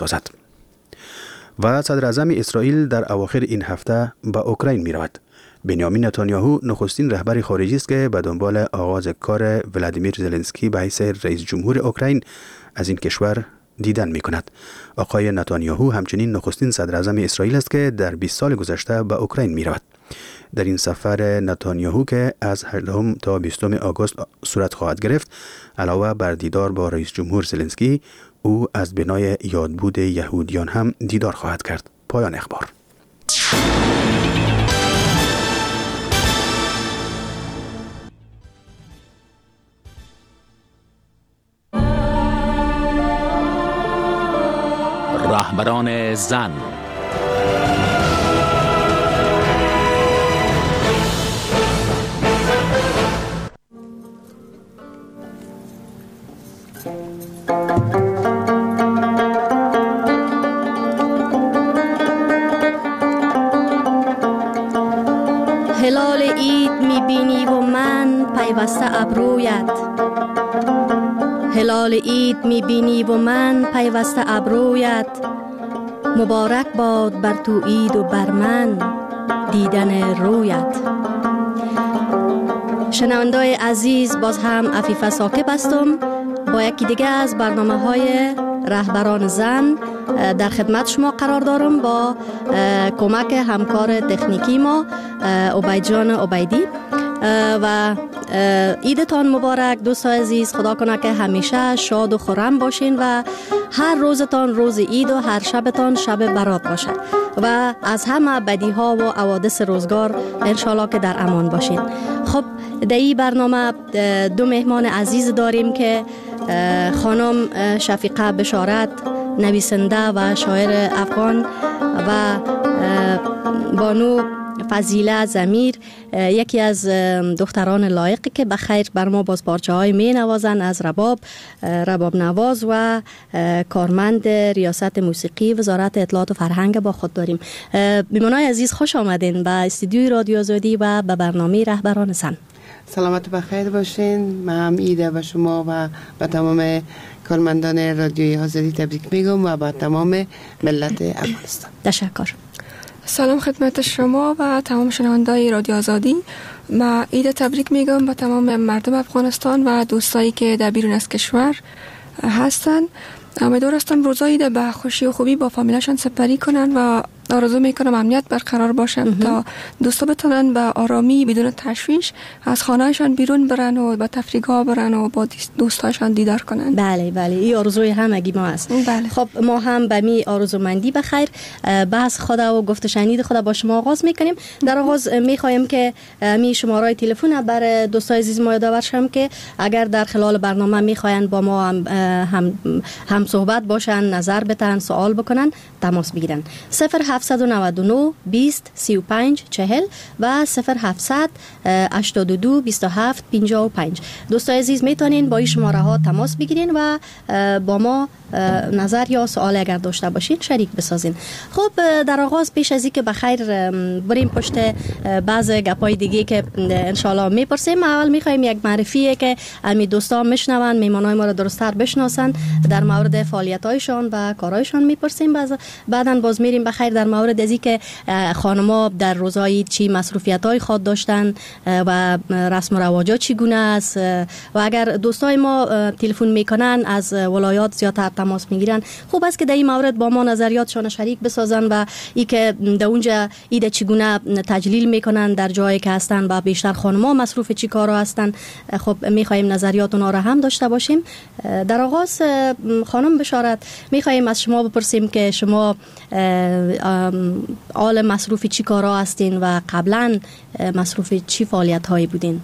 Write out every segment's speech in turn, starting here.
می‌اندازد. و صدر اعظم اسرائیل در اواخر این هفته به اوکراین می‌رود. بنیامین نتانیاهو نخستین رهبر خارجی است که به دنبال آغاز کار ولادیمیر زلنسکی به حیث رئیس جمهور اوکراین از این کشور دیدن می‌کند. آقای نتانیاهو همچنین نخستین صدر اعظم اسرائیل است که در 20 سال گذشته به اوکراین می‌رود. در این سفر نتانیاهو که از 8 تا 20 آگوست صورت خواهد گرفت، علاوه بر دیدار با رئیس جمهور زلنسکی، او از بنای یادبود یهودیان هم دیدار خواهد کرد. پایان اخبار. رهبران زن. هلال عید میبینی و من پیوسته ابرویت، هلال عید میبینی و من پیوسته ابرویت، مبارک باد بر تو عید و بر من دیدن رویت. شنوندای عزیز، باز هم عفیفه ساکب هستم با یکی دیگه از برنامه‌های رهبران زن در خدمت شما قرار دارم با کمک همکار تکنیکی ما عبید جان عبیدی. و عیدتان مبارک دوستان عزیز. خدا کنه که همیشه شاد و خرم باشین و هر روزتان روز عید و هر شبتان شب برات باشه و از همه بدیها و حوادث روزگار انشالله که در امان باشین. خب در این برنامه 2 مهمان عزیز داریم که خانم شفیقه بشارت، نویسنده و شاعر افغان، و بانو فضیله ضمیر، یکی از دختران لایقی که بخیر بر ما باز پارچه های می نوازن از رباب نواز و کارمند ریاست موسیقی وزارت اطلاعات و فرهنگ با خود داریم. میمونای عزیز خوش آمدین به استودیوی رادیو آزادی و به برنامه رهبران زن. سلامت و بخیر باشین. من هم ایده به شما و به تمام کارمندان رادیوی آزادی تبریک میگم و به تمام ملت افغانستان. تشکر. سلام خدمت شما و تمام شنوندای رادیو آزادی. من عید تبریک میگم به تمام مردم افغانستان و دوستایی که در بیرون از کشور هستن. امیدوار هستم روزای عید به خوشی و خوبی با فامیلشان سپری کنن و آرزو میکنم امنیت برقرار باشه تا دوستا بتونن به آرامی بدون تشویش از خانهشان بیرون برن و به تفریح‌ها برن و با دوستاشان دیدار کنن. بله بله، این آرزوی همگی ما است. بله. خب ما هم به می آرزومندی بخیر بحث خدا و گفت شنید خدا با شما آغاز میکنیم. در آغاز میخوایم که می شماره تلفن بر دوستای عزیز ما یادآور شم که اگر در خلال برنامه میخواین با ما هم صحبت باشن، نظر بدن، سوال بکنن، تماس بگیرن. 0799 20 35 40 و 0700 82 27 55. دوستای عزیز میتونین با این شماره ها تماس بگیرین و با ما نظر یا سوال اگر داشته باشین شریک بسازین. خب در آغاز پیش از این که بخیر بریم پشت بعض گپای دیگه که انشالله میپرسیم، اول میخوایم یک معرفیه که امی دوستان میشنون، میمانای ما رو درست‌تر بشناسن، در مورد فعالیت‌هایشان و کارهایشان میپرسیم. بعداً باز میریم بخیر در مورد ازی که خانم‌ها در روزهای چی مصروفیت‌های خود داشتن و رسم و رواجات چگونه است و اگر دوستای ما تلفن میکنن از ولایات زیادتر تماس میگیرن، خوب است که در این مورد با ما نظریاتشان شریک بسازن و ای که در اونجا ایده چگونه تجلیل میکنن در جایی که هستن و بیشتر خانم‌ها مصروف چی کارا هستن. خب میخوایم نظریات اونها را هم داشته باشیم. در آغاز خانم بشارت میخوایم از شما بپرسیم که شما آل مصروف چی کارا هستین و قبلا مصروف چی فعالیت هایی بودین؟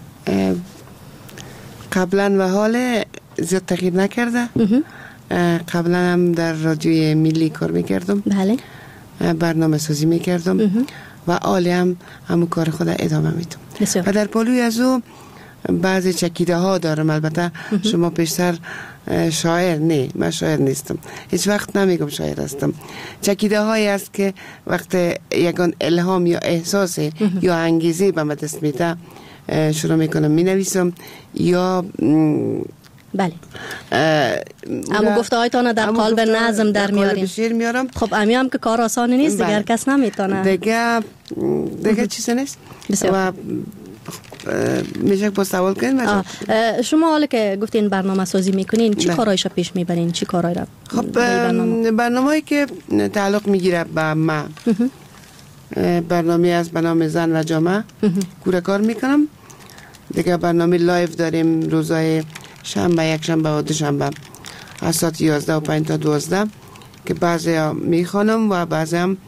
قبلا و حال زیاد تغییر نکرده. قبلا هم در رادیوی ملی کار میکردم. بله. برنامه سازی میکردم و حالی هم همون کار خود ادامه میدم. و در پالوی از او بعضی چکیده ها دارم. البته شما پیشتر شاعر نه، من شاعر نیستم، هیچ وقت نمیگم شاعر هستم. چکیده هایی است که وقت یکان الهام یا احساس یا انگیزه به من دست میده شروع میکنم می نویسم یا بله. اما گفته هایتان در قالب نظم در میاریم. خب امی هم که کار آسان نیست دیگر کس نمیتونه. دیگه چیز نیست. و میشه با سوال کنین. شما حالا که گفتین برنامه سازی میکنین چی کارایش پیش میبرین؟ چی کارایی را؟ خب برنامه‌ای که تعلق میگیره به ما، برنامه است به نام زن و جامعه کوره کار میکنم. دیگه برنامه لایف داریم روزای شنبه، یک شنبه و دوشنبه از ساعت 11 و 5 تا 12 که بعضی ها میخوانم و بعضی هم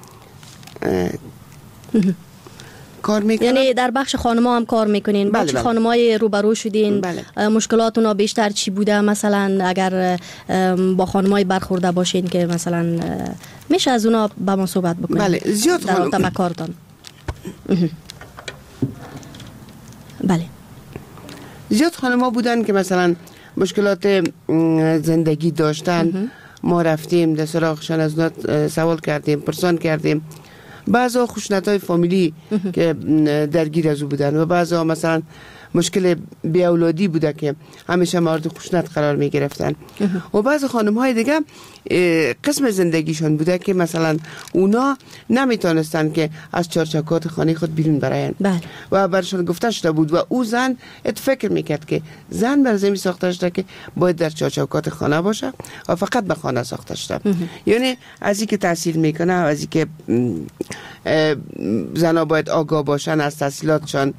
کار میکنم. یعنی در بخش خانما هم کار میکنین؟ با چه خانمای روبرو شدین؟ مشکلات اونا بیشتر چی بوده؟ مثلا اگر با خانمای برخورده باشین که مثلا میشه از اونا با ما صحبت بکنین؟ بله زیاد خانم در کارتان. بله زیاد خانم‌ها بودن که مثلا مشکلات زندگی داشتن. ما رفتیم در سراغشان، از اونا سوال کردیم، پرسان کردیم. بعضا خشونت‌های فامیلی که درگیر از او بودن و بعضا مثلا مشکل بی اولادی بوده که همیشه مورد خشونت قرار می گرفتن. و بعض خانم‌های دیگه قسم زندگیشون بوده که مثلا اونا نمیتونستن که از چارچوبات خانه خود بیرون براین. و برشون گفته شده بود و او زن فکر میکرد که زن بر زمین ساخته شده که باید در چارچوبات خانه باشه و فقط به خانه ساخته شده. یعنی از این که تاثیر میکنه، از این که زنها باید آگاه باشن از تحصیلاتشان.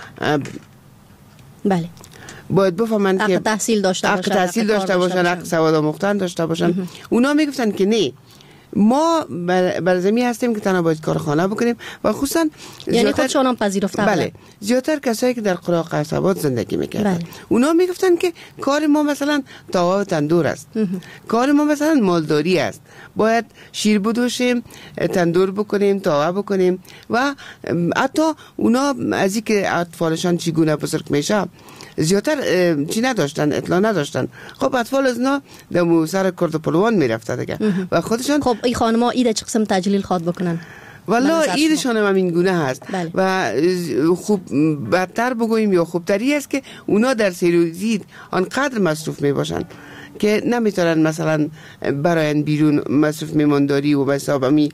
بله باید بفهمن که تحصیل داشته باشن، حق سواد آموختن داشته باشن. اونا میگفتن که نه، ما بر زمین هستیم که تنها باید کارخانه بکنیم و خصوصا یعنی خودشون هم پذیرفته. بله زیادتر کسایی که در قرى قصبات زندگی میکردن اونا میگفتن که کار ما مثلا تاوا و تندور است، کار ما مثلا مالداری است، باید شیر بدوشیم، تندور بکنیم، تاوا بکنیم. و حتی اونا از اینکه اطفالشان چگونه بزرگ میشه زیادتر چی نداشتن، اطلاع نداشتن. خب اطفال از اینا در سر کرد و پلوان میرفته دیگه و خودشان. خب این خانم‌ها ایده چه قسم تجلیل خواد بکنن؟ والا ایدشان هم این گونه هست. و خوب بدتر بگوییم یا خوبتری است که اونا در سیروزید آنقدر مصروف می باشن که نمیتونن مثلا برای بیرون مصروف میمانداری و حساب می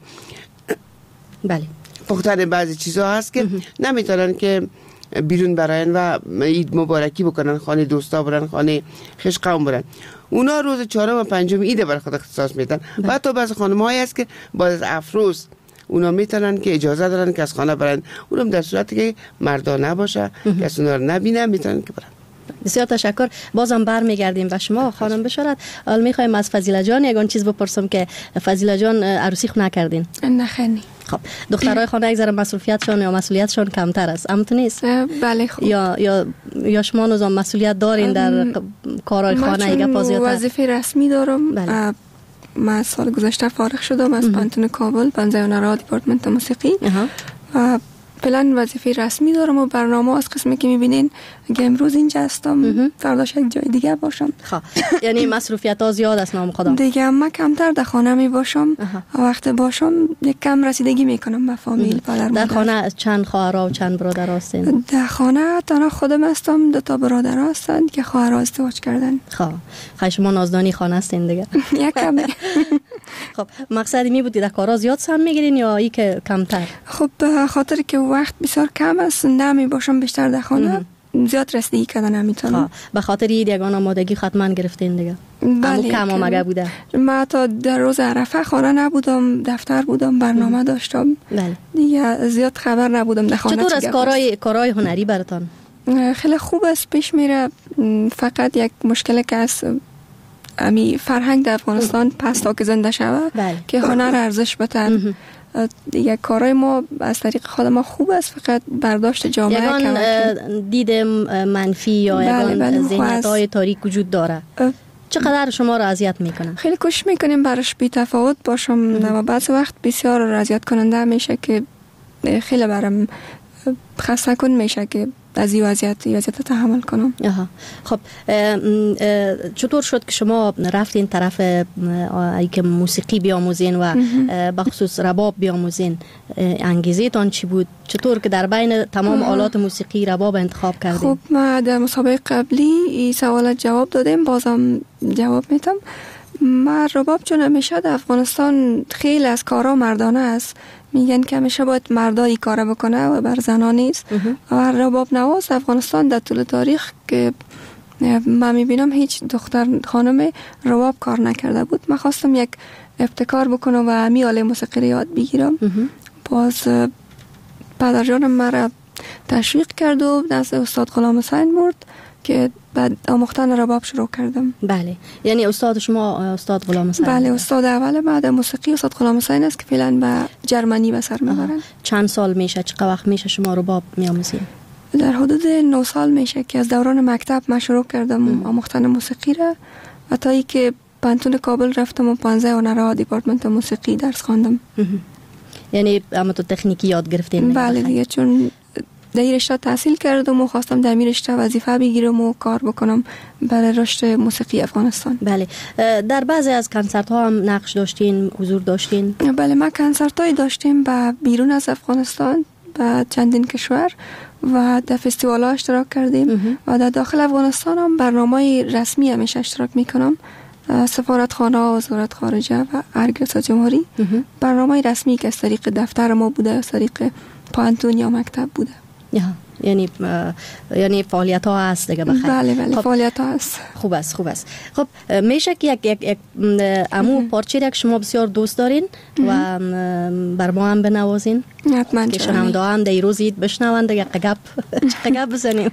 پختن بعضی چیزها هست که نمیتونن که بیرون براین و عید مبارکی بکنن، خانه دوستا برن، خانه خوش قوم برن. اونا روز 4 و 5 ایده برای خود اختصاص میدن. بعد تو بعض خانم‌هایی هست که بعد از افروز اونا میتونن که اجازه دارن که از خانه برن، اونم در صورتی که مردانه باشه که اونا رو نبینن میتونن که برن. بسیار تشکر. بازم برمیگردیم به شما خانم بشارت. حالا میخوایم از فضیله جان یگان چیز بپرسم که فضیله جان عروسی خو نکردین؟ نه خیر. خب دخترای خانه یک ذره مسئولیتشون یا مسئولیتشون کمتر است، اما تو نیست؟ بله. خب یا شما نظام مسئولیت دارین در کارهای خانه ایگه پازیاتر؟ من وظیفه رسمی دارم. بله. من سال گذشته فارغ شدم از پانتون کابل، پنزیونرا دیپارتمنت موسیقی و فعلا وظیفه رسمی دارم و برنامه از قسمی که میبینین اگه امروز اینجا هستم فرداش یک جای دیگه باشم. خب یعنی مسئولیت ها زیاد است نام خدا دیگه. من کمتر در خانه می باشم و وقت باشم یک کم رسیدگی میکنم به فامیل پدر مادر. در خانه چند خواهر و چند برادر هستین؟ در خانه تنها خودم هستم، 2 تا برادر هستند که خواهر ازدواج کردن. خب شما نازدانی خانه هستین دیگه. یک کمه. خب مقصدی می بودی در کارا زیاد سهم میگیرین یا ای که کمتر؟ خب به خاطر که وقت بسیار کم است نمی باشم بیشتر در خانه، زیاد رسیدگی کردن نمیتونم. به خاطر این یگان آمادگی حتما گرفتین دیگه. بله کم آمده بوده. ما تا در روز عرفه خانه نبودم، دفتر بودم، برنامه داشتم. بله. دیگه زیاد خبر نبودم در خانه. چطور از کارهای هنری براتون؟ خیلی خوب است، پیش میره. فقط یک مشکل که است امی فرهنگ در افغانستان پس تا که زنده شود که هنر ارزش بده. دیگه کارهای ما از طریق خود ما خوب است، فقط برداشت جامعه یگان دید منفی یا یگان ذهنیت‌های تاریک وجود داره. چقدر شما را اذیت میکنن؟ خیلی کوشش میکنیم براش بی تفاوت باشم و بعض وقت بسیار اذیت کننده میشه که خیلی برام خسته کن میشه که از این وضعیت تحمل کنم. خب چطور شد که شما رفتین طرف ای که موسیقی بیاموزین و بخصوص رباب بیاموزین؟ انگیزه تان چی بود؟ چطور که در بین تمام آلات موسیقی رباب انتخاب کردین؟ خب ما در مسابقه قبلی این سوالات جواب دادیم، بازم جواب میتم. ما رباب چون همیشه در افغانستان خیلی از کارا مردانه است، میگن که همیشه باید مردایی کار بکنه و بر زنان نیست. و رباب نواز افغانستان در طول تاریخ که من میبینم هیچ دختر خانم رباب کار نکرده بود. من خواستم یک ابتکار بکنم و همی آله موسیقی یاد بگیرم. باز پدر جانم مرا تشویق کرد و دست استاد غلام حسین برد که بعد آموختن رباب شروع کردم. بله، یعنی استاد شما استاد غلام حسین؟ بله، استاد اول بعد موسیقی استاد غلام حسین است که فعلا به جرمنی به سر میبرن. چند سال میشه، چقدر وقت میشه شما رباب میآموزین؟ در حدود 9 سال میشه که از دوران مکتب من شروع کردم آموختن موسیقی را و تا ای که پانتون کابل رفتم و 15 هنرها دیپارتمنت موسیقی درس خواندم. یعنی اما تو تکنیکی یاد گرفتین؟ بله دیگه، چون در این رشته تحصیل کردم و خواستم در این رشته وظیفه بگیرم و کار بکنم برای رشد موسیقی افغانستان. بله، در بعضی از کنسرت ها هم نقش داشتین، حضور داشتین؟ بله، ما کنسرت های داشتیم با بیرون از افغانستان، با چندین کشور و در فستیوال ها اشتراک کردیم و در داخل افغانستان هم برنامه رسمی همیشه اشتراک میکنم. سفارتخانه و وزارت خارجه و ارگس جمهوری برنامه رسمی که از طریق دفتر ما بوده، از طریق پانتون یا مکتب بوده. یعنی فعالیت ها هست دیگه بخیر. بله خب، فعالیت ها هست. خوب است. خب میشه که یک امو پارچه که شما بسیار دوست دارین و بر ما هم بنوازین حتما که شنونده هم در روز عید بشنون دیگه قگب بزنیم.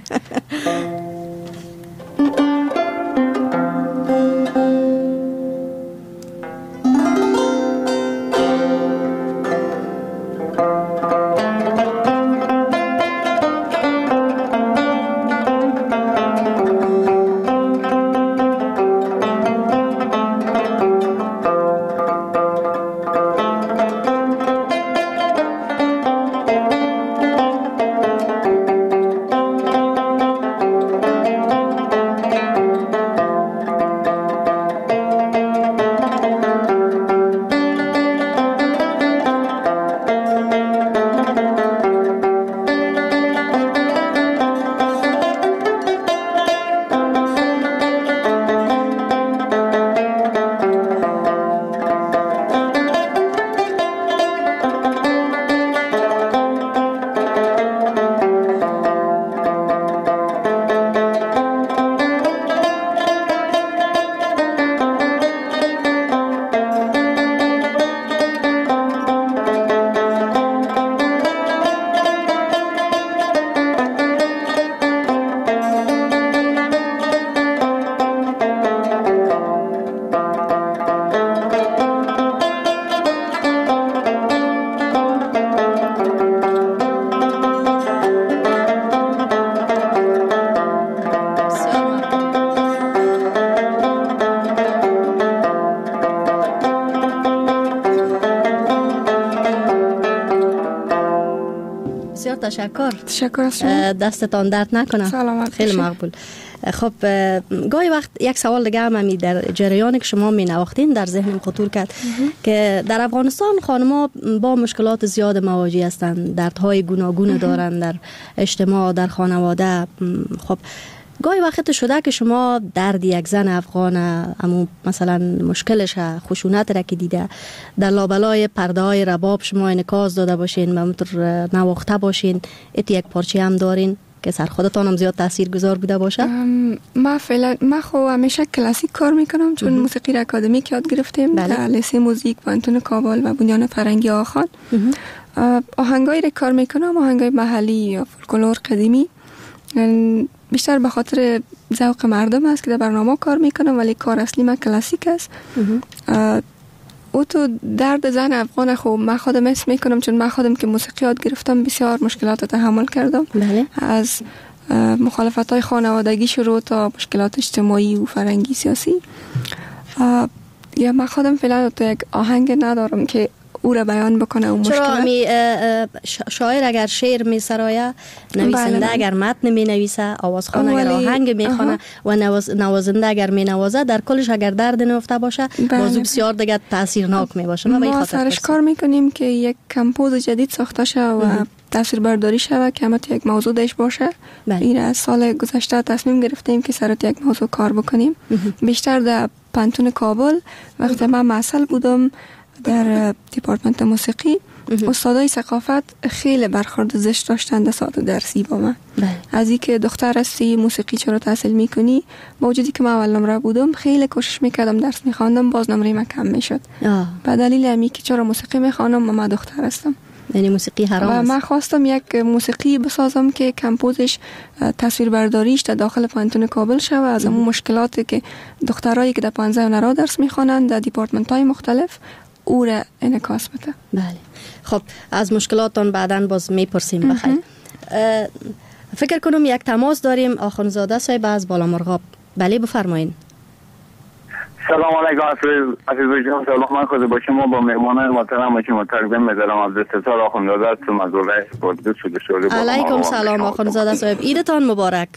تشکر از شما. دستتان درد نکنه. سلامت. خیلی مقبول. خب گاهی وقت یک سوال دیگه هم در جریانی که شما می نواختین در ذهنم خطور کرد که در افغانستان خانم‌ها با مشکلات زیاد مواجه هستند، دردهای گوناگون دارند در اجتماع، در خانواده. خب گاهی وقت شده که شما درد یک زن افغان امو مثلا مشکلش خشونت را که دیده در لابلای پرده های رباب شما انعکاس داده باشین و همونطور نواخته باشین، ایت یک پارچه هم دارین که سر خودتان هم زیاد تأثیر گذار بوده باشه؟ ما خو همیشه کلاسیک کار میکنم چون موسیقی را اکادمیک یاد گرفتیم در لیسه موزیک پانتون کابل و بنیان فرنگی آخان. آهنگایی را کار میکنم، آهنگای محلی یا فولکلور قدیمی، بیشتر به خاطر ذوق مردم است که در برنامه کار میکنم، ولی کار اصلی من کلاسیک است. او تو درد زن افغان خوب من خودم حس میکنم چون من خودم که موسیقی یاد گرفتم بسیار مشکلات تحمل کردم. از مخالفت‌های خانوادگی شروع تا مشکلات اجتماعی و فرهنگی سیاسی. یا من خودم فعلا تو یک آهنگ ندارم که او را بیان بکنه اون مشکل. چرا شاعر اگر شعر می سرایه، نویسنده اگر متن می نویسه، آوازخوان اگر آهنگ می خوانه و نوازنده اگر می نوازه، در کلش اگر درد نهفته باشه موضوع بسیار دیگه تاثیرناک می باشه. ما سرش کار میکنیم که یک کمپوز جدید ساخته شه و تصویر برداری شود که همت یک موضوع داشت باشه. این از سال گذشته تصمیم گرفتیم که سرات یک موضوع کار بکنیم. بیشتر در پانتون کابل وقتی من معسل بودم در دیپارتمنت موسیقی، استادای ثقافت خیلی برخورد زشت داشتن در ساعت درسی با من. از این که دختر هستی موسیقی چرا تحصیل میکنی، با وجودی که من اول نمره بودم خیلی کوشش میکردم درس میخواندم، باز نمره من کم میشد. به دلیل همین که چرا موسیقی میخوانم و من دختر هستم. یعنی موسیقی حرام است. و من خواستم یک موسیقی بسازم که کمپوزش تصویر برداریش در داخل پانتون کابل شود، از اون مشکلاتی که دخترایی که در 15 هنرها درس میخوانند در دیپارتمنت های مختلف او را انعکاس بده. بله. خب از مشکلاتون بعداً باز میپرسیم. بخیر. فکر کنم یک تماس داریم. آخوندزاده صاحب از بالامرغاب. بله بفرمایید. سلام علیکم عزیز جان. سلام، من خود با شما با مهمانان محترم شما تقدیم می‌دارم. عبدالستار آخوندزاده هستم، مسئول اسپورت شده. علیکم سلام آخوندزاده صاحب. عیدتان مبارک.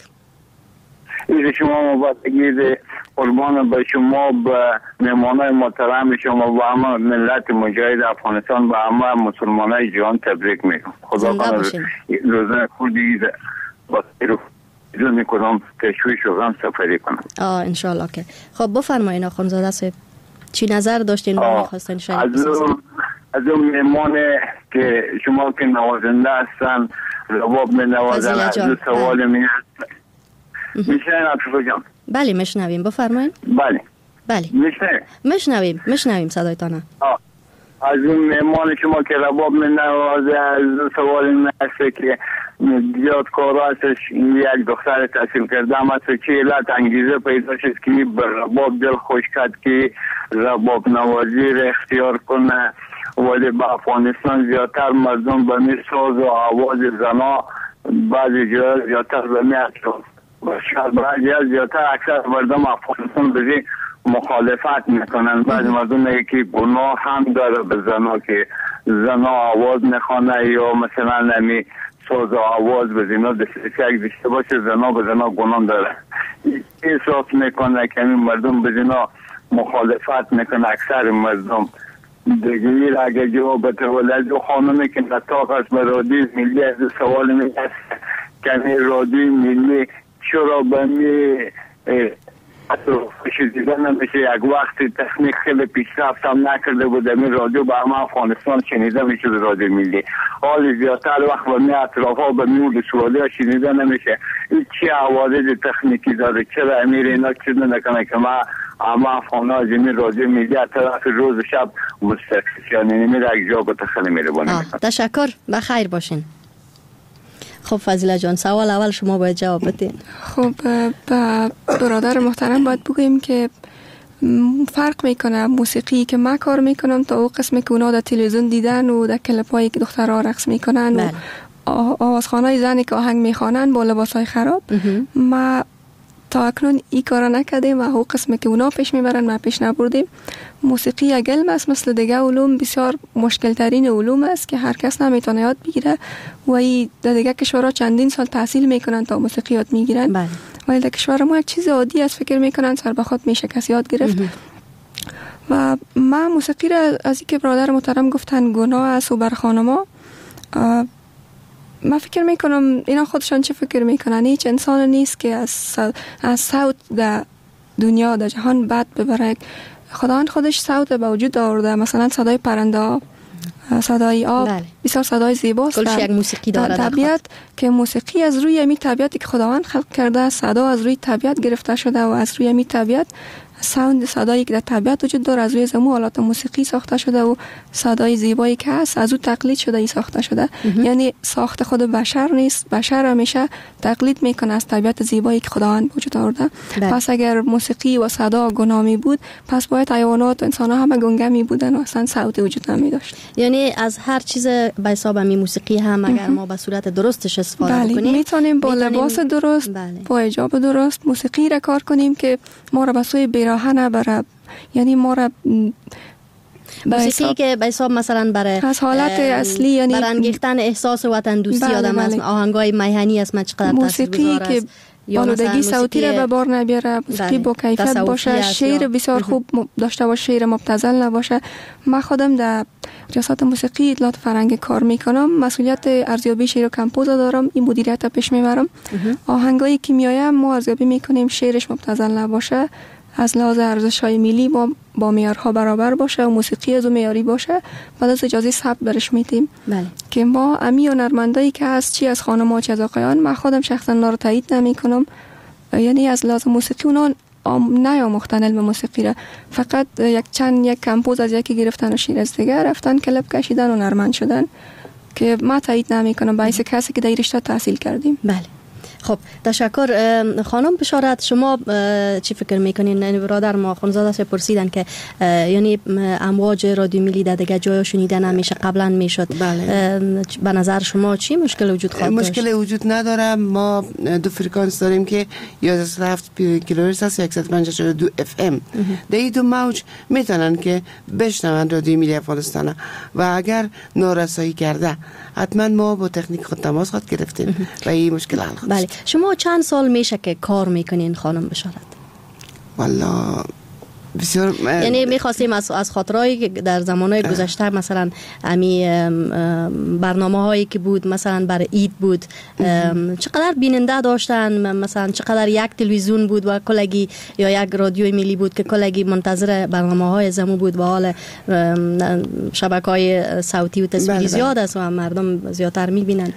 عید شما مبارک. عید قربان به شما، به مهمانان محترم شما و همه ملت مجاهد افغانستان و همه مسلمانای جهان تبریک میگم. خدا کنه روزه خودی با رو میکنم تشویش و غم سفری کنم. انشالله که. خب بفرمایید آخوندزاده صاحب، چی نظر داشتین و میخواستین شاید بسازین؟ از اون مهمان که شما که نوازنده هستن رباب می نوازن، از اون سوال می هست میشنین عطفه جان؟ بله میشنویم، بفرمایید. بله میشنویم صدایتانه. از اون مهمان شما که رباب می نوازه، از اون سوال می هست که زیاد کارا هستش، یک دختر تحصیل کرده هم هست که علت انگیزه پیدا شد که به رباب دل خوش کرد که رباب نوازی را اختیار کنه، ولی به افغانستان زیادتر مردم به می ساز و آواز زنا بعضی جای زیادتر به می اطراف بعضی زیادتر اکثر مردم افغانستان به مخالفت میکنن. بعضی مردم میگه که گناه هم داره به زنا که زنا آواز نخوانه یا مثلا نمی ساز و آواز به زنا دسته باشه، زنا به زنا گناه داره. احساس میکنه که این مردم به زنا مخالفت میکنه. اکثر مردم دیگه اگر جواب بده ولد خانمی که نطاق است به رادیو ملی از سوال میگه که رادیو ملی چرا به می دیدن نمیشه، یک وقتی تکنیک خیلی پیشرفت هم نکرده بود این رادیو به همه افغانستان شنیده میشه رادیو ملی. حال زیادتر وقت به می اطراف ها به میول سوالی ها شنیده نمیشه. این چی عوارض تکنیکی داره؟ چرا امیر اینا چیز نکنه که ما همه افغان ها از این رادیو ملی از طرف روز شب مستقصیانی نمیره یک جا به خیلی میره بانه. تشکر، بخیر باشین. خب فضیله جان، سوال اول شما باید جواب بدین. خب برادر محترم باید بگویم که فرق میکنه موسیقی که من کار میکنم تا او قسمی که اونا در تلویزیون دیدن و در کلپایی که دخترها رقص میکنن و آوازخوانای زنی که آهنگ میخوانن با لباسای خراب. ما تا اکنون این کارا نکردیم و او قسمی که اونا پیش میبرن ما پیش نبردیم. موسیقی یک علم است، مثل دیگه علوم بسیار مشکل ترین علوم است که هر کس نمیتونه یاد بگیره و ای در دیگه کشورها چندین سال تحصیل میکنن تا موسیقی یاد میگیرن. ولی در کشور ما یک چیز عادی است، فکر میکنن سر به خود میشه کسی یاد گرفت. و من موسیقی را از اینکه برادر محترم گفتن گناه است و بر خانما، من فکر میکنم اینا خودشان چه فکر میکنن. هیچ انسان نیست که از صوت در دنیا در جهان بد ببره. خداوند خودش صوت به وجود آورده، مثلا صدای پرنده، صدای آب، بسیار صدای زیباست. کلش یک موسیقی داره در طبیعت که موسیقی از روی می طبیعتی که خداوند خلق کرده، صدا از روی طبیعت گرفته شده و از روی می طبیعت ساوند صدایی که در طبیعت وجود داره از روی زمو آلات موسیقی ساخته شده و صدای زیبایی که هست از او تقلید شده ای ساخته شده. یعنی ساخت خود بشر نیست، بشر همیشه تقلید میکنه از طبیعت زیبایی که خداوند وجود آورده. پس اگر موسیقی و صدا گنامی بود، پس باید حیوانات و انسان ها همه گنگمی بودن و اصلا صوت وجود نمی داشت. یعنی از هر چیز به حساب می موسیقی هم اگر ما به صورت درستش استفاده کنیم، میتونیم با لباس درست، با حجاب درست موسیقی را کار کنیم که ما را به سوی بیراهه نبره. یعنی ما را موسیقی که به حساب مثلا برای از حالت اصلی یعنی برانگیختن احساس وطن دوستی آدم است. آهنگای میهنی است من چقدر موسیقی که آلودگی صوتی را به بار نبیاره، موسیقی با کیفیت باشه، شعر بسیار خوب داشته باشه، شعر مبتذل نباشه. من خودم در ریاست موسیقی اطلاعات فرهنگی کار میکنم، مسئولیت ارزیابی شعر و کمپوز دارم، این مدیریت پیش میبرم. آهنگایی که میآید ما ارزیابی میکنیم شعرش مبتذل نباشه، از لحاظ ارزش‌های ملی با معیارها برابر باشه و موسیقی از معیاری باشه، بعد از اجازه ثبت برش میدیم. بله. که ما امی هنرمندایی که از چی از خانم‌ها چه از آقایان، من خودم شخصا اونا رو تایید نمی‌کنم، یعنی از لحاظ موسیقی اونا نیاموختن علم موسیقی را، فقط یک کمپوز از یکی گرفتن و شیر از دیگه رفتن کلپ کشیدن و هنرمند شدن که ما تایید نمی‌کنم باعث کسی که در رشته تحصیل کردیم. بله. خب تشکر. خانم بشارت، شما چی فکر میکنین؟ یعنی برادر ما خانزاده سے پرسیدن که یعنی امواج رادیو ملی در دیگه جای شنیده نمیشه، قبلا میشد. بله. به نظر شما چی مشکل وجود خواهد داشت؟ مشکل وجود نداره. ما دو فرکانس داریم که 1107 کیلوهرتز است، 152 اف ام. در این دو موج میتونن که بشنون رادیو ملی افغانستان و اگر نارسایی کرده حتما ما با تکنیک خود تماس خود گرفتیم و این مشکل حل خواهد. بله. شما چند سال میشه که کار میکنین خانم بشارت؟ والله بسیار یعنی میخواستیم از خاطرهایی در زمانهای گذشته مثلا امی برنامه هایی که بود مثلا برای عید بود چقدر بیننده داشتن، مثلا چقدر یک تلویزیون بود و کلگی یا یک رادیوی ملی بود که کلگی منتظر برنامه های زمو بود و حال شبکه های صوتی و تصویری زیاد است و مردم زیادتر میبینن.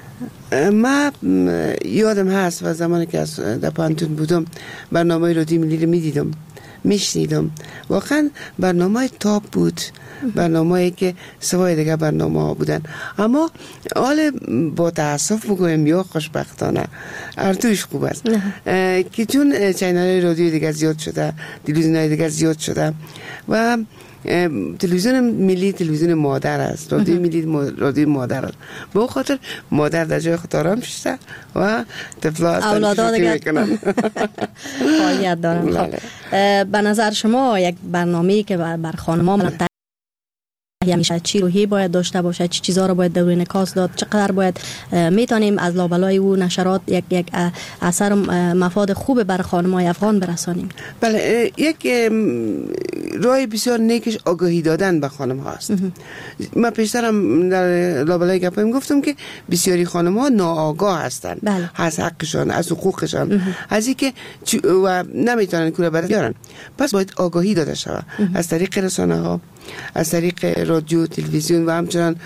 ما یادم هست و زمانی که در پانتون بودم برنامه رادیو ملی رو میدیدم، میشنیدم، واقعا برنامه تاپ بود، برنامه‌ای که سوای دیگه برنامه ها بودن. اما حال با تاسف بگویم یا خوشبختانه ارتوش خوب است که چون چینل رادیو دیگه زیاد شده، تلویزیون دیگه زیاد شده و تلویزیون ملی تلویزیون مادر است، رادیو ملی رادیو مادر است. به اون خاطر مادر در جای خود آرام شده و طفلا اولادا دیگه فعالیت دارن. به نظر شما یک برنامه‌ای که بر خانم‌ها میشه چی روحی باید داشته باشه، چی چیزا رو باید در انعکاس داد، چقدر باید میتونیم از لابلای او نشرات یک اثر مفاد خوب بر خانم‌های افغان برسانیم؟ بله، یک راه بسیار نیکش آگاهی دادن به خانم هاست. من پیشترم در لابلای گپایم گفتم که بسیاری خانم ها ناآگاه هستند. بله. از حقشان، از حقوقشان، از اینکه و نمیتونن کوره برد بیارن. پس باید آگاهی داده شود از طریق رسانه ها، از طریق رادیو، تلویزیون و همچنان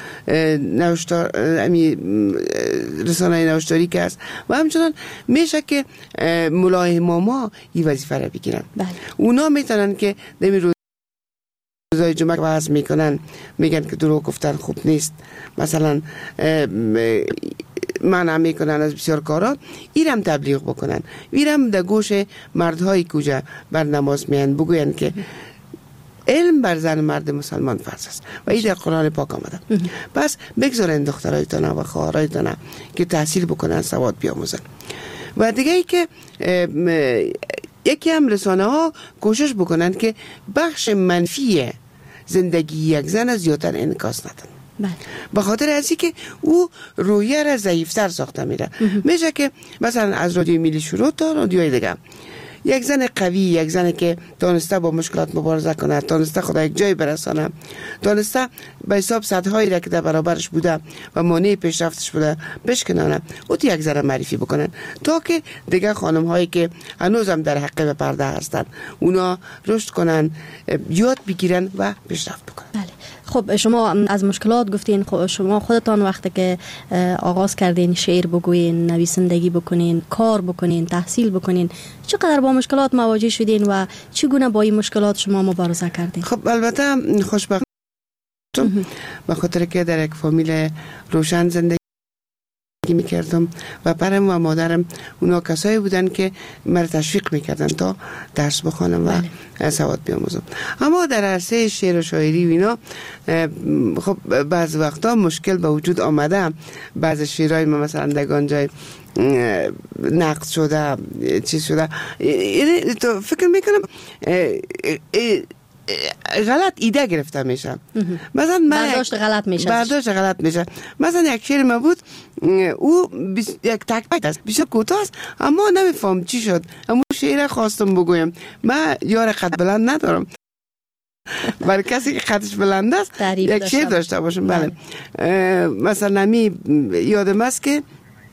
رسانه نوشتاری که است و همچنان میشه که ملاحماما این وظیفه را بگیرن. بله. اونا میتونن که در روزای جمعه وعظ میکنن، میگن که دروغ گفتن خوب نیست، مثلا منع میکنن از بسیار کارا، ایرم تبلیغ بکنن، ایرم در گوش مردهای کجا بر نماز میان بگوین که علم بر زن مرد مسلمان فرض است و این در قرآن پاک آمده. پس بگذارین دخترایتان و خواهرایتان که تحصیل بکنن، سواد بیاموزن. و دیگه ای که یکی هم رسانه ها کوشش بکنن که بخش منفی زندگی یک زن زیادتر انعکاس ندن. به خاطر ازی که او رویه را ضعیفتر ساخته میره. میشه که مثلا از رادیو ملی شروع تا رادیوی دیگه یک زن قوی، یک زن که تانسته با مشکلات مبارزه کنه، تانسته خدا یک جای برسانه، تانسته به حساب سدهایی را که در برابرش بوده و مانع پیشرفتش بوده بشکنانه، او یک زن معرفی بکنن تا که دیگه خانم هایی که هنوز هم در حقه به پرده هستن اونا رشد کنن، یاد بگیرن و پیشرفت بکنن. بله. خب شما از مشکلات گفتین، شما خودتان وقتی که آغاز کردین شعر بگوین، نویسندگی بکنین، کار بکنین، تحصیل بکنین، چقدر با مشکلات مواجه شدین و چگونه با این مشکلات شما مبارزه کردین؟ خب البته خوشبختم به خاطر که در یک فامیل روشن زندگی میکردم و پدرم و مادرم اونا کسایی بودن که مرا تشویق میکردن تا درس بخوانم و سواد بیاموزم. اما در عرصه شعر و شاعری و اینا خب بعض وقتا مشکل به وجود آمده. بعض شعرهای ما مثلا در جای نقد شده، چیز شده، یعنی تو فکر میکنم غلط ایده گرفته میشه. مثلا برداشت غلط میشه. مثلا یک شعر ما بود، او یک تک است، بسیار کوتاه است، اما نمیفهم چی شد. اما شعر خواستم بگویم، من یار قد بلند ندارم. برای کسی که قدش بلند است یک شعر داشته باشم. بله. مثلا می یادم است که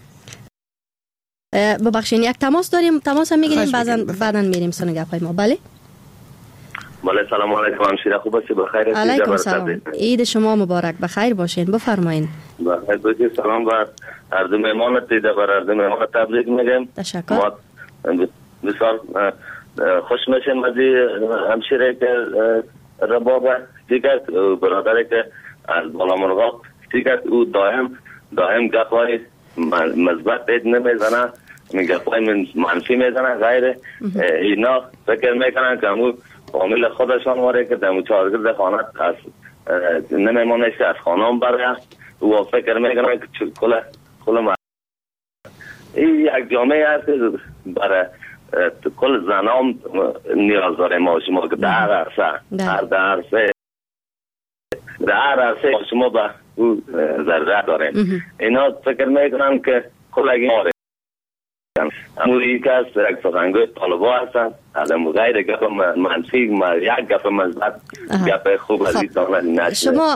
ببخشید یک تماس داریم، تماس هم میگیریم، بعداً میریم سن گپای ما. بله. بله، سلام علیکم همشیره، خوب هستی؟ بخیر؟ علیکم سلام، عید شما مبارک، بخیر باشین، بفرمایین. بخیر باشید. سلام بر هر دو مهمانت، دیده بر هر دو مهمان تبریک میگم. تشکر. ما بسیار خوش میشیم از همشیره که رباب دیگر برادره که از بالا مرغاب دیگر او دائم گپای مثبت دید نمیزنه، گپای منفی میزنه. غیر اینا فکر میکنن که همون فامیل خودشان واره که دمو چارگرد خانه از نمیمانه که از خانه هم برگه و فکر میکنن که کل این یک جامعه هست برای کل زنام نیاز داره. ما شما که در عرصه شما به او ضرورت داره. اینا فکر میکنن که کل اگه ماره اموری که از یک سخنگوی طالبا هستن علم غیر گپ منفی یک گپ مثبت گپ خوب از این دانه. شما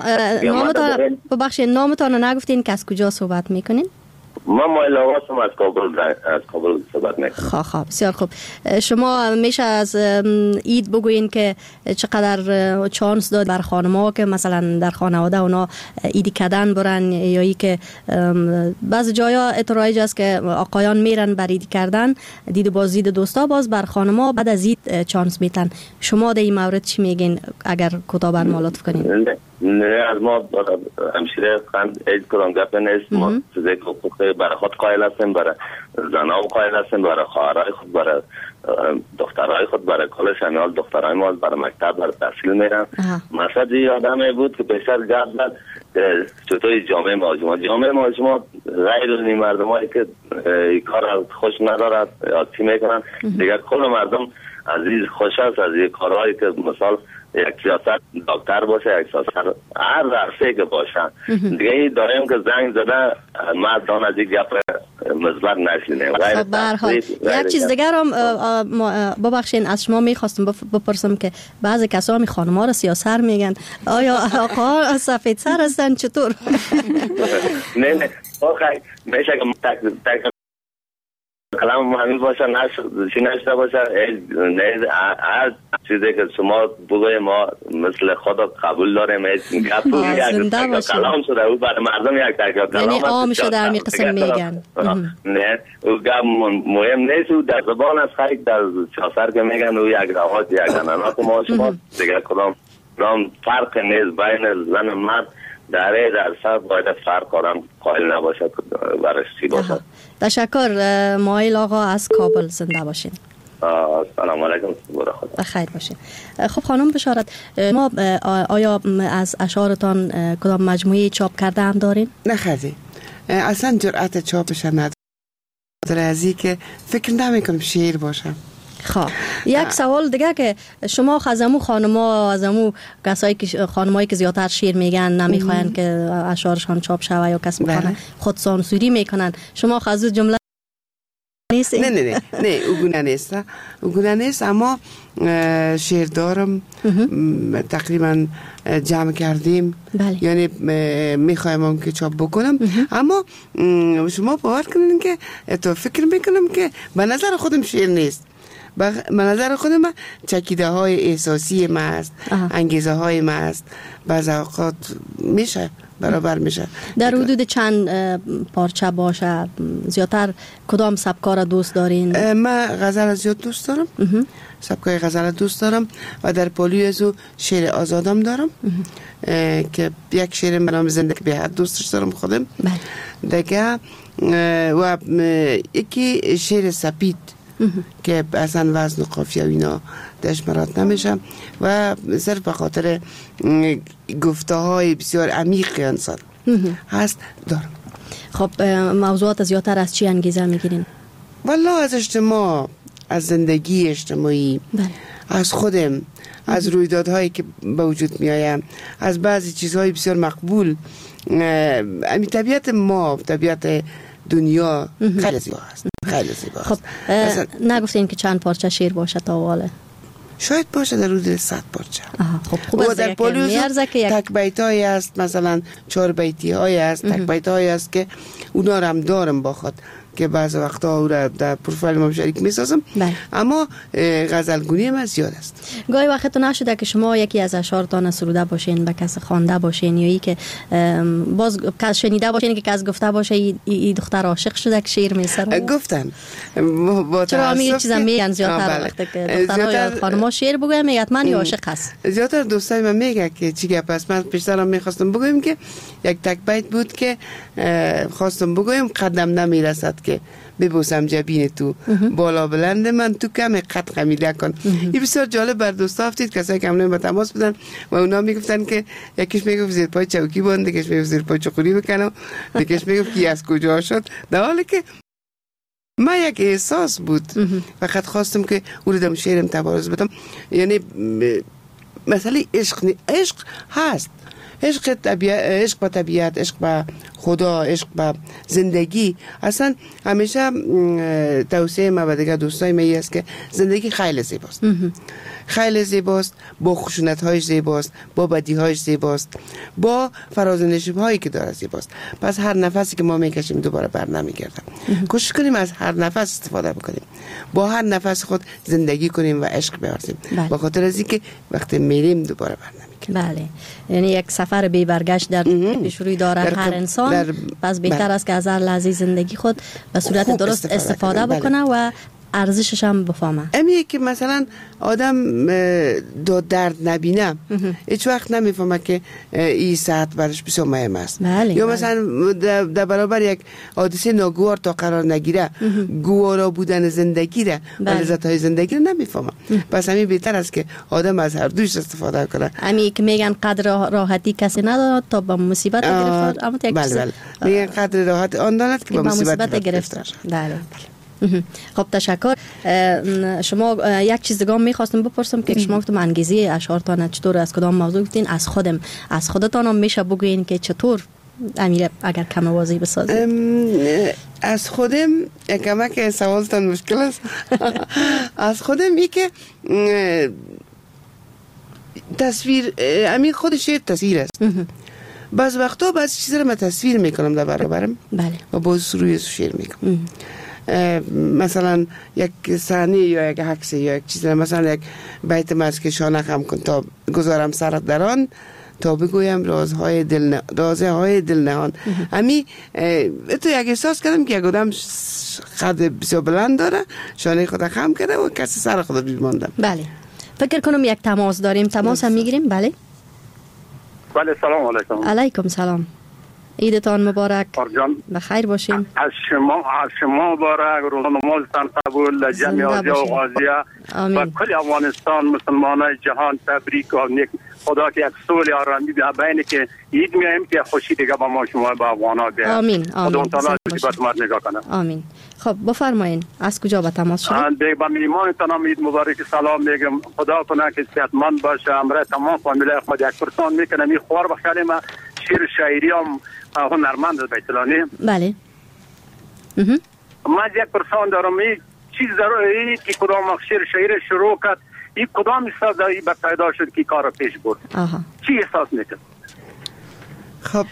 نامتان نگفتین که از کجا صحبت میکنین؟ من مایل آوازم از کابل صحبت میکنم. خوب، بسیار خوب. شما میشه از عید بگوین که چقدر چانس داد بر خانم‌ها که مثلا در خانواده اونا عیدی کردن برن، یا ای که بعض جایا اترایج است که آقایان میرن بر عیدی کردن، دید بازدید دوستا، باز بر خانم‌ها بعد از عید چانس میتن. شما در این مورد چی میگین اگر کوتاه برام لطف کنین؟ نه از ما همشیره خند اید کدام گپ نیست. ما چیزی که برای خود قائل هستیم، برای زنها قائل هستیم، برای خواهرای خود، برای دخترهای خود، برای کل شمیال دخترهای ما برای مکتب برای تحصیل میرن. مقصد این آدمی بود که پیشتر گپ زد چطور جامعه ما غیر از این مردم هایی که این کار خوش ندارد یا چی میکنن دیگر کل مردم از این خوش هست از این کارهایی که مثال یک سیاست دکتر باشه، یک سیاست هر عرصه که باشن دیگه این داریم که زنگ زده مردان از این گپ مثبت نشینه. یک چیز دیگر هم ببخشین از شما میخواستم بپرسم که بعضی کسا می خانم‌ها را سیاسر میگن، آیا آقا سفید سر هستن چطور؟ نه آخه میشه که کلام همین باشه نشته باشه. نه هر چیزی که شما بگوی ما مثل خدا قبول داریم. کلام شده او برای مردم یک تکیه کلام یعنی عام شده در می قسم میگن. نه او گم مهم نیست. او در زبان از خیلی در چاسر که میگن او یک روحات یک انانات ما شما دیگر کلام فرق نیست بین زن و مرد در سر باید فرق آرام قائل نباشد برش چی باشد. تشکر. مایل آقا از کابل زنده باشین. سلام علیکم، بخیر باشین. خب خانم بشارت، ما آیا از اشعارتان کدام مجموعه چاپ کرده هم دارین؟ نه خیلی اصلا جرأت چاپش نداره از این که فکر نمیکنم شعر باشم. خب یک سوال دیگه که شما خزمو خانما از امو کسایی که خانمایی که زیادتر شعر میگن نمیخواین که اشعارشان چاپ شوه یا کس میکنن خود سانسوری میکنن، شما خزو جمله نیست؟ نه او گونه نیست اما شعر دارم تقریبا جمع کردیم. بله. یعنی میخوایم که چاپ بکنم اما شما باور کنین که تو فکر میکنم که به نظر خودم شعر نیست. به نظر خودم چکیده های احساسی ما است، انگیزه های ما است، بعض اوقات میشه برابر میشه. در حدود چند پارچه باشه؟ زیادتر کدام سبکار دوست دارین؟ من غزل زیاد دوست دارم، سبکای غزل دوست دارم و در پالوی ازو شعر آزادم دارم که یک شعر منام زندگی به حد دوستش دارم خودم. دیگه و یکی شعر سپید که اصلا وزن و قافیه و اینا دشمرات نمیشم و صرف به خاطر گفته های بسیار عمیق انسان هست دارم. خب موضوعات زیادتر از چی انگیزه میگیرین؟ والله از اجتماع، از زندگی اجتماعی. از خودم، از رویدادهایی که به وجود می آیم، از بعضی چیزهای بسیار مقبول. امی طبیعت ما، طبیعت دنیا خیلی زیبا است، خیلی زیبا است. خب نگفتین که چند پارچه شعر باشه تا واله؟ شاید باشه در حدود 100 پارچه. خب خوب است در پولیوزو تک بیت های است، مثلا 4 بیتی های است، تک بیت های است که اونا رو هم دارم با خود که بعض وقتا او را در پروفایل ما شریک میسازم. اما غزلگونی من زیاد است. گاهی وقت نشده که شما یکی از اشعارتان سروده باشین، به کس خوانده باشین، یا ای که باز کس شنیده باشین که کس گفته باشه ای دختر عاشق شده که شعر میسره؟ گفتن چرا همین چیزا میگن زیادتر وقتی که دخترها یا خانم‌ها شعر بگویم میگن من عاشق هست. زیادتر دوستای من میگه که چی گپ است. من پیشترم میخواستم بگویم که یک تک بیت بود که خواستم بگویم قدم نمیرسد که ببوسم جبین تو، بالا بلند من تو کم قد خمیده کن. این بسیار جالب بر دوستا افتید، کسایی که همونه با تماس بودن و اونا میگفتن که یکیش میگفت زیر پای چوکی بند، یکیش میگفت زیر پای چقوری بکنم، یکیش میگفت کی از کجا شد. در حالی که ما یک احساس بود فقط خواستم که او رو در شعرم تبارز بدم. یعنی مسئله عشق هست، عشق با طبیعت، عشق با خدا، عشق با زندگی. اصلا همیشه توصیه ما و دیگه دوستای من است که زندگی خیلی زیباست، خیلی زیباست، با خشونت‌هایش زیباست، با بدی‌هایش زیباست، با فراز و نشیب‌هایی که داره زیباست. پس هر نفسی که ما میکشیم دوباره بر نمیگرده. کوشش کنیم از هر نفس استفاده بکنیم، با هر نفس خود زندگی کنیم و عشق بیارزیم، با خاطر از اینکه وقتی میریم دوباره بر نمیگرده. بله، یعنی یک سفر بی برگشت در پیش روی داره هر انسان. پس بهتر است که از هر لحظه زندگی خود به صورت درست استفاده بکنه و ارزشش هم بفهمه. امیه که مثلا آدم دو درد نبینه هیچ وقت نمیفهمه که این ساعت برش بسیار مهم است. یا مثلا در برابر یک حادثه ناگوار تا قرار نگیره گوارا بودن زندگی را و لذت‌های زندگی را نمیفهمه. پس همین بهتر است که آدم از هر دوش استفاده کنه. امی که میگن قدر راحتی کسی ندارد تا با مصیبت گرفتار. اما بله میگن قدر راحت آن دارد که با مصیبت گرفتار. بله. خب تشکر. شما یک چیز دیگه میخواستم بپرسم که شما گفتم انگیزه اشعارتان چطور، از کدام موضوع گفتین؟ از خودتان هم میشه بگوین که چطور امیر اگر کم واضح بسازید؟ از خودم کمک سوالتان مشکل است. از خودم ای که تصویر امیر خودش یه تصویر است. بعض وقتا بعض چیزا رو من تصویر میکنم در برابرم و باز روی شعر میکنم. مثلا یک صحنه یا یک عکس یا یک چیز، مثلا یک بیت ماست که شانه خم کن تا گذارم سرت در آن تا بگویم رازهای دل نهان. امی تو یک احساس کردم که یک آدم قد بسیار بلند داره، شانه خود خم کرده و کسی سر خود بیمانده. بله، فکر کنم یک تماس داریم. تماس هم میگیریم. بله بله، سلام علیکم. علیکم سلام. عیدتان مبارک. بخیر باشین. از شما مبارک، روز نمازتان قبول، جمعی آزیا و غازیه و کل افغانستان مسلمانای جهان تبریک و نیک. خدا که یک صلح آرامی بینه که عید میایم که خوشی دیگه با ما شما با افغانا ده. آمین. خدا تعالی مصیبت ما نگاه کنه. آمین. خب بفرمایین از کجا به تماس شدید؟ به میهمانتان هم عید مبارک سلام میگم. خدا کنه که صحتمند باشه، امر تمام فامیل خود یک پرسان میکنه می خوار بخیر. ما شعر شاعری هم هنرمند بیتلانی. بله. ما یک پرسان دارم، این چیز ضروری که کدام شعر شاعری شروع کرد، این کدام استعدادی به پیدا شد که کار پیش برد؟ چی احساس میکنه؟ خب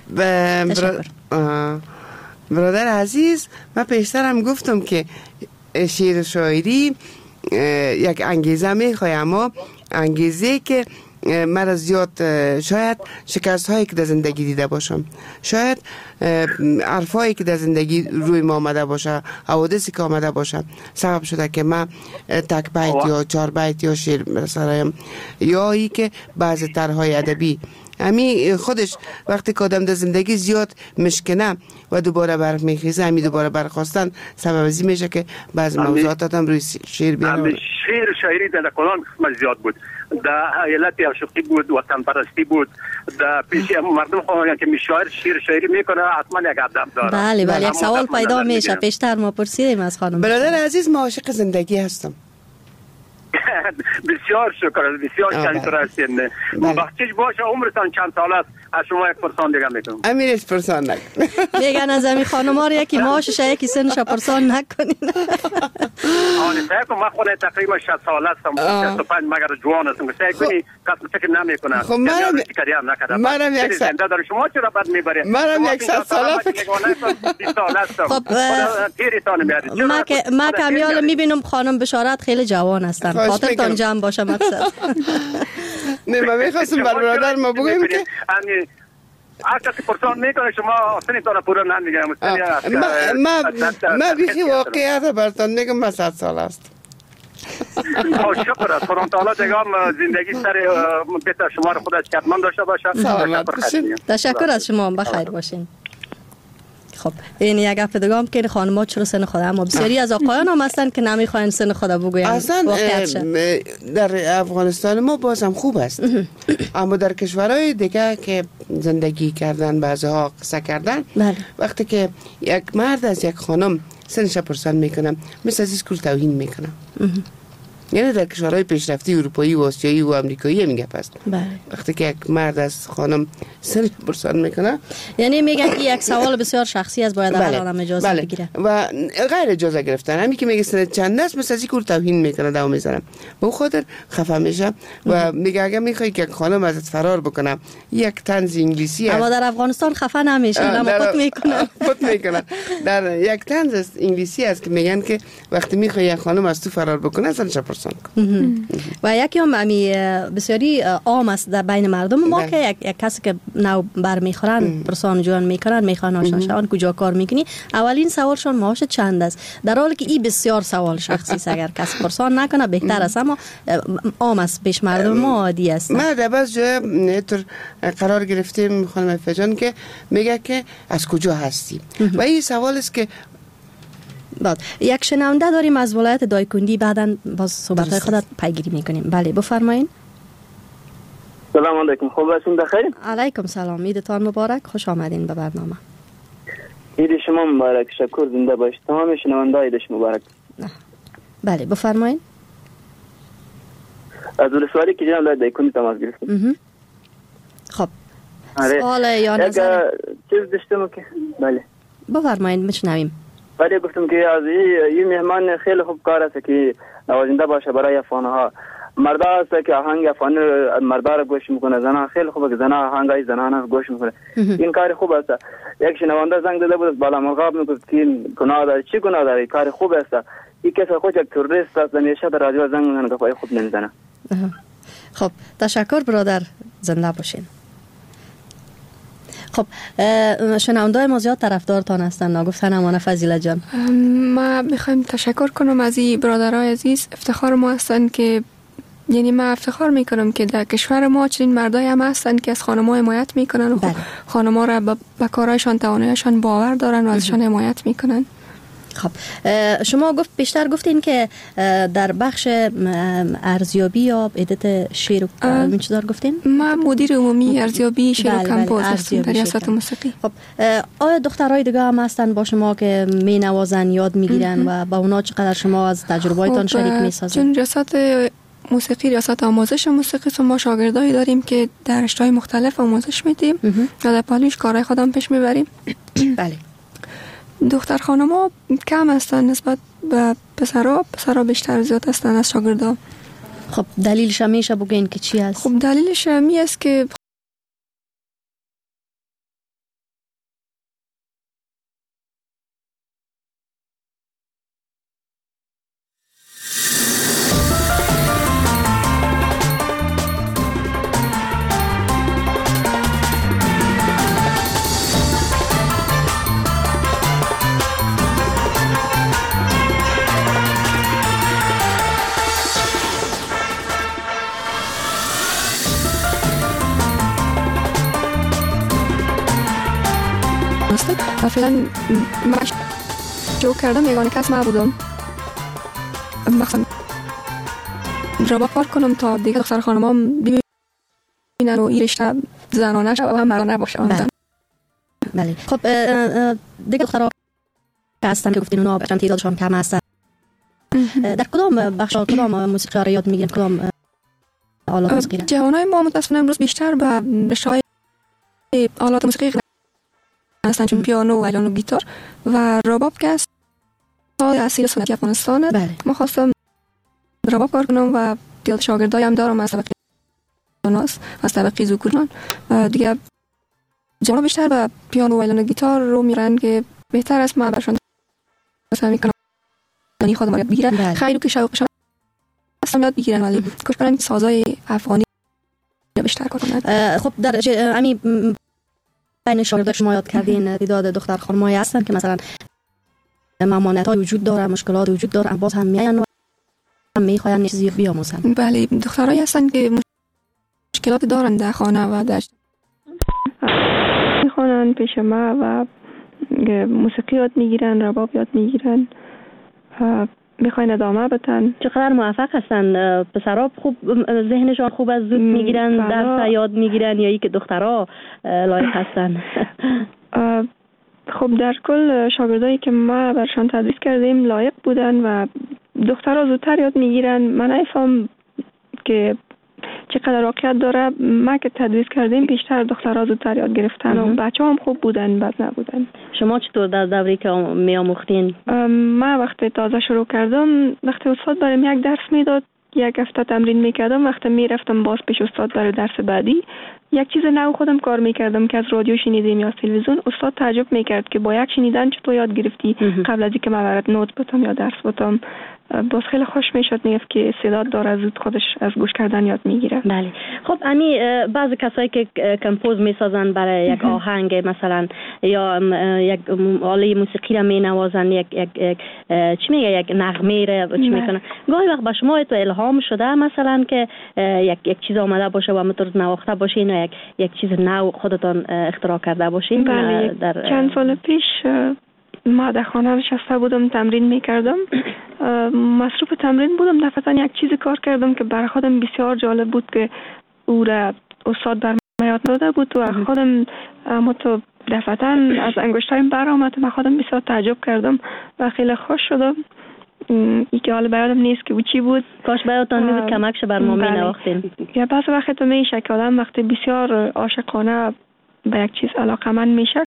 برادر عزیز، من پیشتر هم گفتم که شعر شاعری یک انگیزه میخواه، اما انگیزه که من زیاد شاید شکست هایی که در زندگی دیده باشم، شاید حرفایی که در زندگی روی ما آمده باشه، حوادثی که آمده باشه سبب شده که من تک بیت یا 4 بیت یا شعر برسایم، یا ای که بعض طرحهای ادبی امی خودش وقتی که آدم در زندگی زیاد مشکنه و دوباره برمیخیزه، امی دوباره برخواستن سبب ازی میشه که بعض موضوعات آدم روی شعر بیاره. شعر شاعری در کلان قسمت زیاد بود، در حیلت عشقی بود، وطن پرستی بود، در پیش مردم خواهن که شاعر شعر شاعری میکنه حتما یک ادب داره. بله بله، یک سوال پیدا میشه. پیشتر ما پرسیدیم از خانم. برادر عزیز، ما عاشق زندگی هستم. بسیار شکر، بسیار شکر هستین. بخشش باشه. عمرتان چند سال است؟ از شما 1% دیگه میکنم. امیر 1% نکن. میگن از امی خانم ها یکی معاشش یکی سنش 1% نکنین. آره صاحب من خود تقریبا 60 سال هستم. 65 مگر جوان هستم. سعی کنی کس فکر نمیکنه. خب منم یک سال در شما چرا بد میبره؟ منم 100 سال فکر خب ما کمیال میبینم خانم بشارت خیلی جوان هستن. خاطرتان جمع باشه مقصد. نه من میخواستم بر برادر ما بگویم که هر کسی پرسان میکنه شما سنتون پورا نمیگم. ما بیخی واقعیت براتون میگم من 100 سال است. شکر است. خدا تعالی دیگه زندگی سر بیت شما رو خودش کتمان داشته باشه. تشکر از شما. بخیر باشین. خب این یک گپ دیگه هم که خانم‌ها چرا سن خود، اما بسیاری از آقایان هم هستن که نمیخواین سن خود بگوین. اصلا در افغانستان ما بازم خوب است. اما در کشورهای دیگه که زندگی کردن بعضها قصه کردن وقتی که یک مرد از یک خانم سنش پرسان میکنم مثل از اسکول توهین میکنم. یعنی در کشورهای پیشرفته اروپایی و آسیایی و امریکایی هم گپ است. وقتی که یک مرد از خانم سن پرسان میکنه یعنی میگن که یک سوال بسیار شخصی است، باید هر آدم اجازه بگیره و غیر اجازه گرفتن. همین که میگه سن چند است مثل از اینکه توهین میکنه داو میزنم به اون خاطر خفه میشه و میگه اگه میخوای که یک خانم ازت فرار بکنه یک طنز انگلیسی اما در افغانستان خفه نمیشه، اما خود میکنه در یک طنز انگلیسی است که میگن که وقتی میخوای یک خانم از تو فرار بکنه سنش و یکی هم بسیاری عام است در بین مردم ما که یک کسی که نو برمیخورن پرسان جوان میکنن میخوان آشنا شون کجا کار میکنی اولین سوالشون معاش چند است، در حالی که این بسیار سوال شخصی است. اگر کسی پرسان نکنه بهتر است، اما عام است پیش مردم ما عادی است. ما در بعض جای قرار گرفتیم خانم فجان که میگه که از کجا هستی و این سوال است که یک شنونده داریم از ولایت دایکندی، بعداً باز صحبت‌های خودت پیگیری میکنیم. بله بفرمایید. سلام علیکم، خوب هستین؟ بخیر؟ علیکم سلام، عیدتان مبارک، خوش آمدین به برنامه. عید شما مبارک، شکر، زنده باشید. تمام شنونده عیدش مبارک. بله بفرمایید. از ولسوالی که جناب دایکندی تماس گرفتیم. خب سوال یا نظر چیز داشتم که بله بفرمایید میشنویم. ولی گفتم که از این مهمان خیلی خوب کار است که نوازنده باشه برای افغان‌ها. مردا است که آهنگ افغانی مردا را گوش میکنه، زنان خیلی خوبه که زنان آهنگای زنان را گوش میکنه. این کار خوب است. یک شنونده زنگ داده بود بالا مقام میگفت که گناه داره. چی گناه داره؟ کار خوب است. این کس خود یک تروریست است، همیشه در رادیو زنگ میزنه که خوب نمیزنه. خب تشکر برادر، زنده باشین. خب شنونده‌های ما زیاد طرفدارتان هستن، نگفتن امانه فضیلت جان. ما میخوایم تشکر کنم از این برادرای عزیز، افتخار ما هستن که یعنی ما افتخار میکنم که در کشور ما چنین مردای هم هستن که از خانم‌ها حمایت میکنن و خانم‌ها را به کارهایشان تواناییشان باور دارن و ازشان حمایت میکنن. خب شما بیشتر گفتین که در بخش ارزیابی یا ادیت شعر و این چیزا گفتین؟ ما مدیر عمومی ارزیابی شعر و کمپوز هستم در ریاست موسیقی. خب آیا دخترای دیگه هم هستن با شما که می نوازن، یاد میگیرن و با اونا چقدر شما از تجربه‌هایتان شریک میسازین؟ چون ریاست موسیقی ریاست آموزش موسیقی ما شاگردایی داریم که در رشته‌های مختلف آموزش میدیم و در پالوش کارهای خودم پیش میبریم. بله. دختر خانم‌ها کم هستن نسبت به پسرها بیشتر زیاد هستن از شاگردان. خب دلیلش همیشه بگین که چی هست؟ خب دلیلش همی است که و فعلا من جو کردم یگانه کس من بودم مخصوصا را کار کنم تا دیگه دختر خانم ها ببینن و این رشته زنانه شد و هم مردانه باشه. بله. خب دیگه دختر ها که هستن که گفتین اونا بچن تعدادشان کم هستن در کدام بخش کدام موسیقی را یاد میگیرن؟ کدام آلات موسیقی؟ جوانای ما متاسفانه امروز بیشتر به رشته‌های آلات موسیقی هستن، چون پیانو و ویولن و گیتار و رباب که است اصیل سنتی افغانستانه. ما خواستم رباب کار کنم و دیال شاگردای هم دارم از طبقه ناس و از طبقه زوکوران. دیگه جوان بیشتر به پیانو و ویولن و گیتار رو میرن که بهتر است ما برشون مثلا میکنم یعنی خودم یاد بگیرن. خیلی که شوقشان اصلا یاد بگیرن ولی کوشش کنن سازای افغانی بیشتر کار کنن. خب در همین بین شاگردای شما یاد کردین تعداد دختر خانمایی هستن که مثلا ممانعت‌های وجود داره، مشکلات وجود داره، باز هم میان و هم میخواین چیزی بیاموزن؟ بله، دخترایی هستن که مشکلات دارن در خانه و در میخوانن پیش ما و موسیقی یاد میگیرن، رباب یاد میگیرن، میخواین ادامه بدن. چقدر موفق هستن پسرها؟ خوب ذهنشان خوب از زود میگیرن، درس یاد میگیرن یا ای که دخترها لایق هستن؟ خب در کل شاگردایی که ما برشان تدریس کردیم لایق بودن و دخترها زودتر یاد میگیرن. من نفهم که چقدر واقعیت داره. ما که تدریس کردیم بیشتر دخترها زودتر یاد گرفتن و بچه‌ها هم خوب بودن، بد نبودن. شما چطور در دوری که می آموختین؟ ما وقتی تازه شروع کردم، وقتی استاد برام یک درس میداد، یک هفته تمرین میکردم، وقتی میرفتم باز پیش استاد برای درس بعدی یک چیز نو خودم کار میکردم که از رادیو شنیدیم یا تلویزیون. استاد تعجب میکرد که با یک شنیدن چطور یاد گرفتی قبل از اینکه من برات نوت بدم یا درس بدم. باز خیلی خوش میشد میگفت که استعداد داره، زود خودش از گوش کردن یاد میگیره. بله. خب بعضی کسایی که کمپوز میسازن برای یک آهنگ مثلا یا یک آله موسیقی را مینوازن، یک چی میگه، یک نغمه را چی میکنن، گاهی وقت به شما تو الهام شده مثلا که یک چیز آمده باشه و مترز نواخته باشین و یک چیز نو خودتان اختراع کرده باشین؟ بله، چند سال پیش ما در خانه نشسته بودم تمرین میکردم، مصروف تمرین بودم، دفعتاً یک چیزی کار کردم که برای خودم بسیار جالب بود که او را استاد بر من یاد داده بود و خودم دفعتاً از انگشتایم برآمد و خودم بسیار تعجب کردم و خیلی خوش شدم. ای که حالا برادم نیست که او چی بود. کاش براتان میبود کمکش بر ما مینواختین. یا بعض وقت میشه که آدم وقتی بسیار عاشقانه به یک چیز علاقه‌مند میشه